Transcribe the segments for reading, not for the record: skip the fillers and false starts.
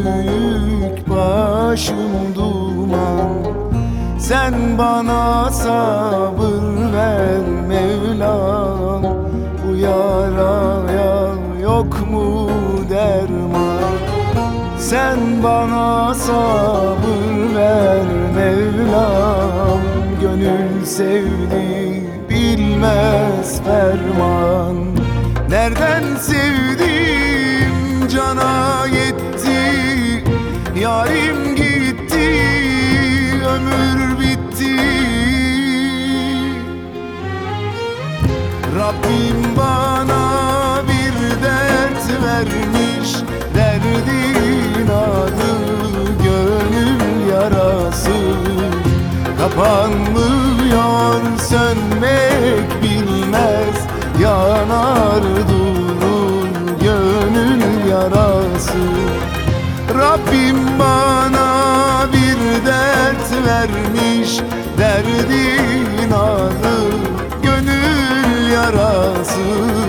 büyük, başım duman. Sen bana sabır ver Mevlam, bu yaraya yok mu derman? Sen bana sabır ver Mevlam, gönül sevdi bilmez ferman. Nereden sevdim cana yetti, yarim gitti, ömür bitti. Rabbim bana bir dert vermiş, derdin adı gönül yarası. Kapanmıyor, sönmek bilmez, yanar durur gönül yarası. Rabbim bana bir dert vermiş, derdin adı gönül yarası.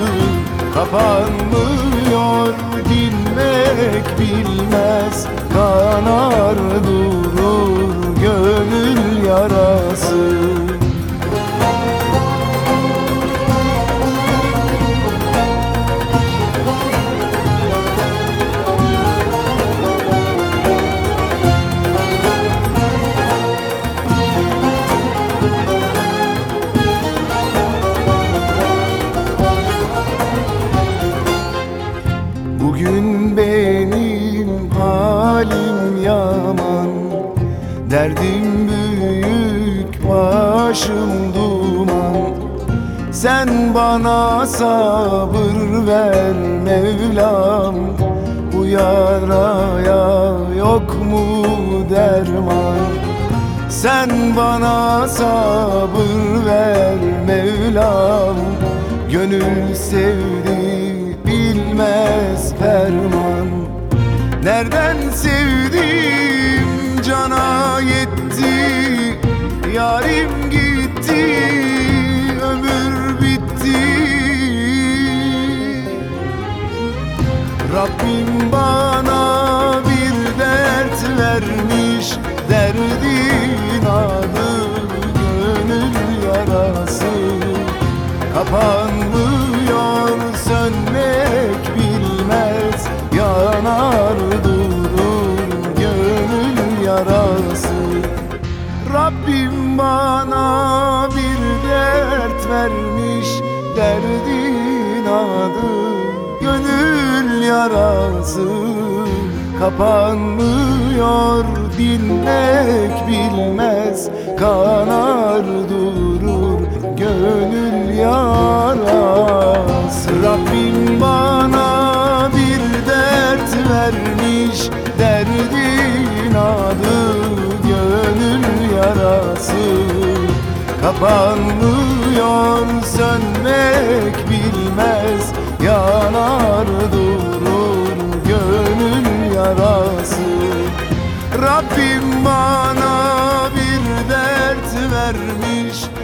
Kapanmıyor, dinmek bilmez, kanar durur gönül yarası. Bugün benim halim yaman, derdim büyük, başım duman. Sen bana sabır ver Mevlam, bu yaraya yok mu derman? Sen bana sabır ver Mevlam, gönül sevdi bilmez ferman. Nereden sevdim cana yetti, yarim gitti, ömür bitti. Rabbim bana bir dert vermiş, derdin adı gönül yarası. Kapanmıyor, sönmek bilmez, yanar durur gönül yarası. Rabbim bana bir dert vermiş, derdin adı gönül yarası. Kapanmıyor, dinmek bilmez, kanar durur gönül yarası. Rabbim bana bir dert vermiş, derdin adı gönül yarası. Kapanmıyor, sönmek bilmez, yanar durur gönül yarası. Rabbim bana bir dert vermiş,